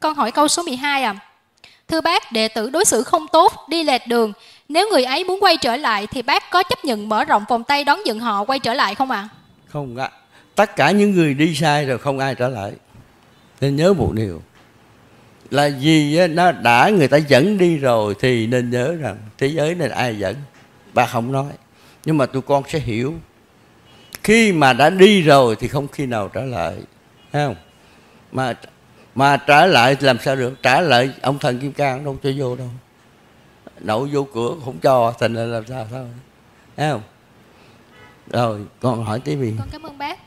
con hỏi câu số 12 à. Thưa bác, đệ tử đối xử không tốt, đi lệch đường. Nếu người ấy muốn quay trở lại thì bác có chấp nhận mở rộng vòng tay đón nhận họ quay trở lại không ạ? Không ạ. Tất cả những người đi sai rồi không ai trở lại. Nên nhớ một điều là vì nó đã người ta dẫn đi rồi thì nên nhớ rằng thế giới này ai dẫn, bà không nói, nhưng mà tụi con sẽ hiểu. Khi mà đã đi rồi thì không khi nào trở lại, thấy không? Mà trở lại làm sao được? Trả lại ông thần Kim Cang đâu cho vô đâu, đậu vô cửa không cho, thành ra làm sao thôi, thấy không? Rồi con hỏi tiếp gì? Con cảm ơn bác.